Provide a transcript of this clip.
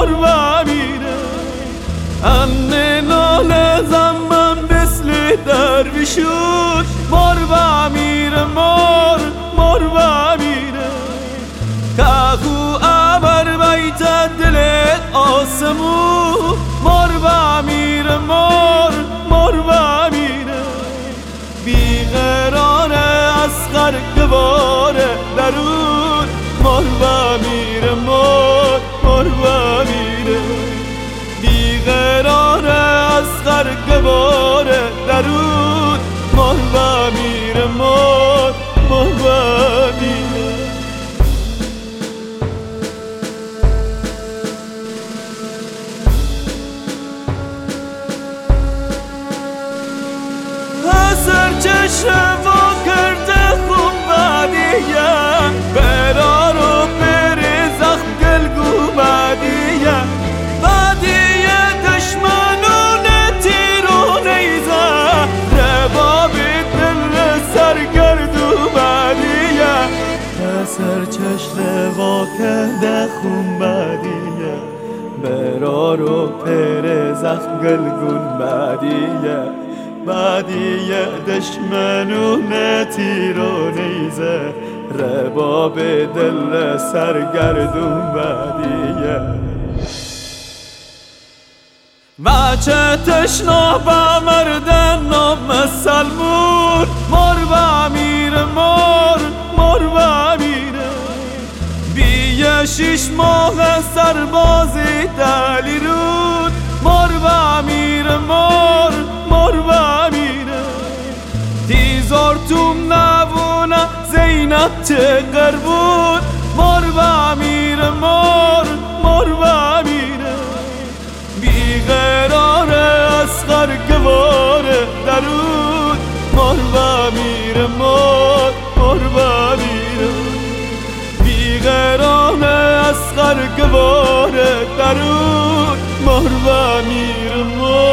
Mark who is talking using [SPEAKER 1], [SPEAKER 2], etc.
[SPEAKER 1] مر و میره. انه ناله زمان مثل درویشون مر و میره، مر و میره. کاخو ابر بیت دل آسمون مر و میره، مر و میره. بیقرار اصغر گوار درون مر و میره، مر و میره. بیقرار اصغر گوار درون مر و میره، مر و میره. سر چشم وا کرده خون بدیه، برار و پر زخم گلگو بدیه. بدیه دشمنون تیر و نیزه، رباب دل سرگردو بدیه. سر چشم وا کرده خون بدیه، برار و پر زخم گلگون بدیه. بدیه دشمنون تیر و نیزه، رباب دل سرگردون بدیه. بچه تشنا به مردن نام سلمون مر و میره، مر و میره. بیه 6 ماه سربازی دلیرون مر و میره، مر و میره. تیزار توم نبونه زینب چه قربون مر و میره، مر و میره. بیقرار اصغر گوار درون مر و میره، مر و میره. بیقرار اصغر گوار درون مر و میره،